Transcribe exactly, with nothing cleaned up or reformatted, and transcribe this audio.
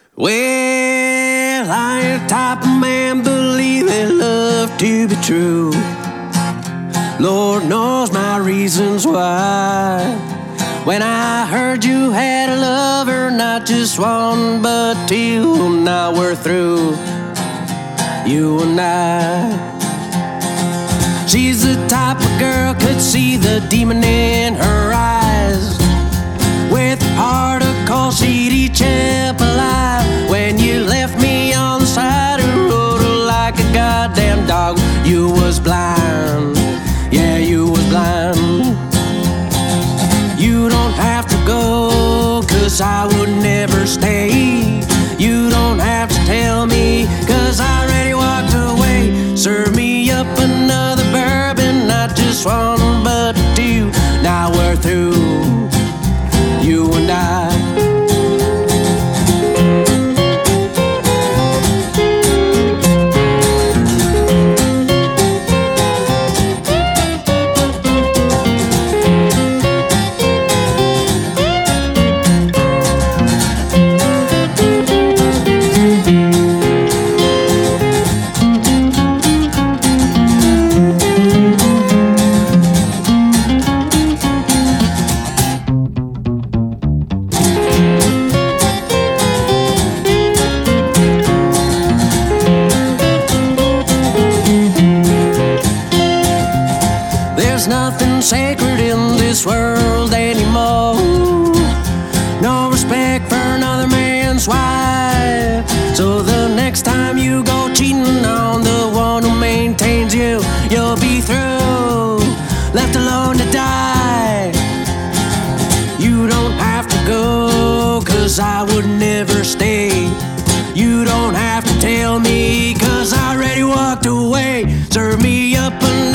Well, I ain't the type of man believing love to be true. Lord knows my reasons why. When I heard you had a lover, not just one but two, now we're through, you and I. She's the type of girl could see the demon in her eyes. With a heart of cold, she'd eat you up alive. When you left me on the side of the road like a goddamn dog, you was blind, yeah, you was blind. You don't have to go, cause I would never stay. You don't have to tell me, cause I already walked away. Serve me up another bourbon, not just one but two, now we're through, you and I. There's nothing sacred in this world anymore. No respect for another man's wife. So the next time you go cheating on the one who maintains you, you'll be through, left alone to die. You don't have to go, cause I would never stay. You don't have to tell me, cause I already walked away. Serve me up another